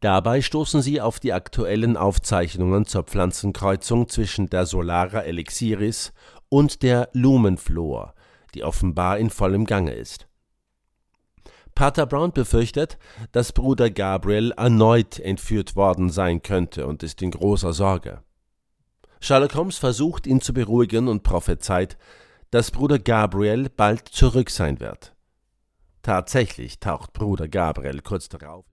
Dabei stoßen sie auf die aktuellen Aufzeichnungen zur Pflanzenkreuzung zwischen der Solara Elixiris und der Lumenflor, die offenbar in vollem Gange ist. Pater Brown befürchtet, dass Bruder Gabriel erneut entführt worden sein könnte und ist in großer Sorge. Sherlock Holmes versucht, ihn zu beruhigen und prophezeit, dass Bruder Gabriel bald zurück sein wird. Tatsächlich taucht Bruder Gabriel kurz darauf